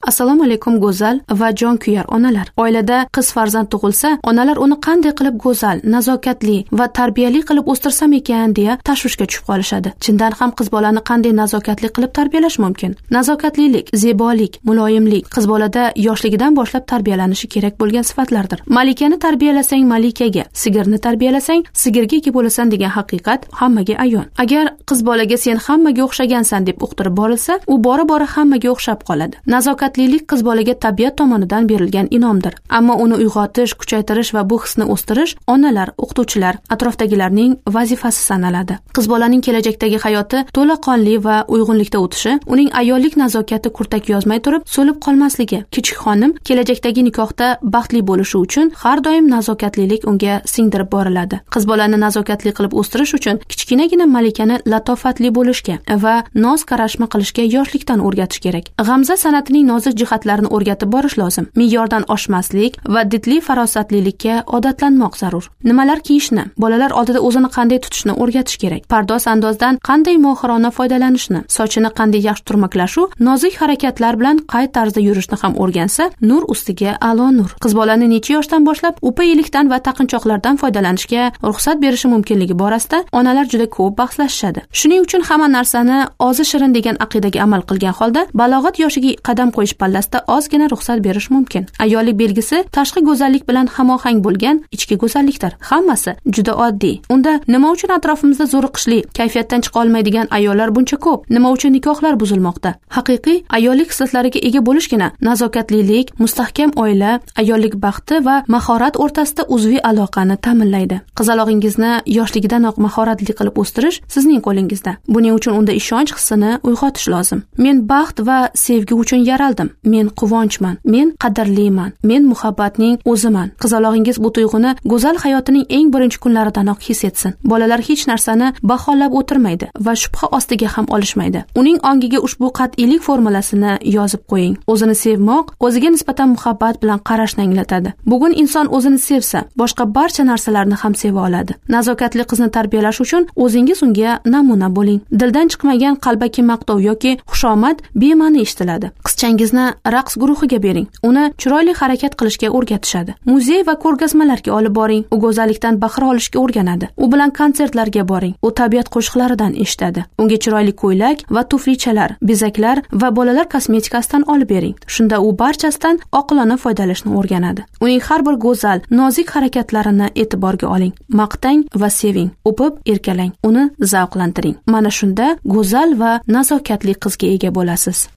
Assalomu alaykum go'zal va jonkuyar onalar. Oilada qiz farzand tug'ilsa, onalar uni qanday qilib go'zal, nazokatli va tarbiyali qilib o'stirsam ekan deya tashvishga tushib qolishadi. Chindan ham qiz bolani qanday nazokatli qilib tarbiyalash mumkin? Nazokatlilik, zebolik, muloyimlik qiz bolada yoshligidan boshlab tarbiyalanishi kerak bo'lgan sifatlardir. Malikani tarbiyalasang malikaga, sigirni tarbiyalasang sigirga ega bo'lasan degan haqiqat hammaga ayon. Agar qiz bolaga sen hammaga o'xshagansan deb uqtirib borilsa, u bora-bora hammaga o'xshab qoladi. Nazokatlilik qiz bolaga tabiat tomonidan berilgan inomdir. Ammo uni uyg'otish, kuchaytirish va bu hisni o'stirish onalar, o'qituvchilar, atrofdagilarning vazifasi sanaladi. Qiz bolaning kelajakdagi hayoti to'laqonli va uyg'unlikda o'tishi, uning ayollik nazokati kurtak yozmay turib so'lib qolmasligi. Kichik xonim kelajakdagi nikohda baxtli bo'lishi uchun har doim nazokatlilik unga singdirib boriladi. Qiz bolani nazokatli qilib o'stirish uchun kichkinagina malikani latofatli bo'lishga va noz qarashma qilishga yoshlikdan o'rgatish kerak. G'amza san'atining nozik jihatlarini o'rgatib borish lozim. Me'yordan oshmaslik va didli farosatlilikka odatlanmoq zarur. Nimalar kiyishni, bolalar oldida o'zini qanday tutishni o'rgatish kerak. Pardoz andozdan qanday mohirona foydalanishni, sochini qanday yaxshi turmaklashu, nozik harakatlar bilan qay tarzda yurishni ham o'rgansa, nur ustiga a'lo nur. Qiz bolani necha yoshdan boshlab upa ilikdan va taqinchoqlardan foydalanishga ruxsat berishi mumkinligi borasida onalar juda ko'p bahslashishadi. Shuning uchun hamma narsani ozi shirin degan aqidaga amal qilgan holda balog'at yoshiga qadam qo'yish pallasida ozgina ruxsat berish mumkin. Ayollik belgisi tashqi go'zallik bilan hamohang bo'lgan ichki go'zallikdir. Hammasi juda oddiy. Unda nima uchun atrofimizda zo'riqishli, kayfiyatdan chiqa olmaydigan ayollar buncha ko'p? Nima uchun nikohlar buzilmoqda? Haqiqiy ayollik xislatlariga ega bo'lishgina nazokatlilik, mustahkam oila, ayollik baxti va mahorat o'rtasida uzviy aloqani ta'minlaydi. Qizalog'ingizni yoshligidanoq mahoratli qilib o'stirish sizning qo'lingizda. Buning uchun unda ishonch hissini uyg'otish lozim. Men baxt va sevgi uchun yaraldim. Men quvonchman. Men qadrliman. Men muhabbatning o'ziman. Qizalog'ingiz bu tuyg'uni go'zal hayotining eng birinchi kunlaridanoq his etsin. Bolalar hech narsani baholab o'tirmaydi va shubha ostiga ham olishmaydi. Uning ongiga ushbu qat'iylik formulasini yozib qo'ying. O'zini sevmoq, o'ziga nisbatan muhabbat bilan qarashni anglatadi. Bugun inson o'zini sevsa, boshqa barcha narsalarni ham seva oladi. Nazokatli qizni tarbiyalash uchun o'zingiz unga namuna bo'ling. Dildan chiqmagan qalbaki maqtov yoki xushomad bema'ni eshitiladi. Qizchangizni raqs guruhiga bering. Uni chiroyli harakat qilishga o'rgatishadi. Muzey va ko'rgazmalarga olib boring. U go'zallikdan bahra olishga o'rganadi. U bilan konsertlarga boring. U tabiat qo'shiqlaridan eshitadi. Unga chiroyli ko'ylak va tuflichalar, bezaklar va bolalar kosmetikasidan olib bering. Shunda u barchasidan oqilona foydalanishni o'rganadi. Uning har bir go'zal, nozik harakatlarini e'tiborga oling. Maqtang va seving. O'pib, erkalang. Uni zavqlantiring. Mana shunda go'zal va nazokatli qizga ega bo'lasiz.